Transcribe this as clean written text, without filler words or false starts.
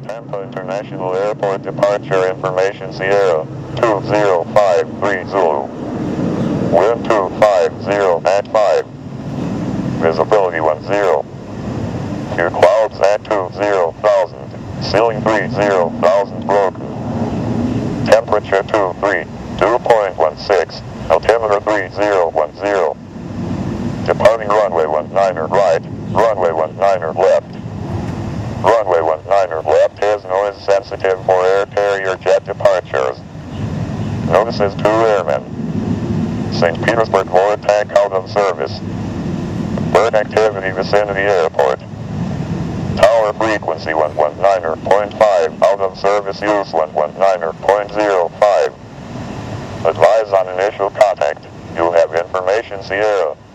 Tampa International Airport departure information Sierra 20530. Wind 250 at 5. Visibility 10. Few clouds at 20,000. Ceiling 30,000 broken. Temperature 2.16. Altimeter 3010. Departing runway 19er right. Runway 19er left. Runway 19er left is noise sensitive for air carrier jet departures. Notices 2 airmen. St. Petersburg Vortec out of service. Bird activity vicinity airport. Tower frequency 119.5 out of service use 119.05. Advise on initial contact. You have information Sierra.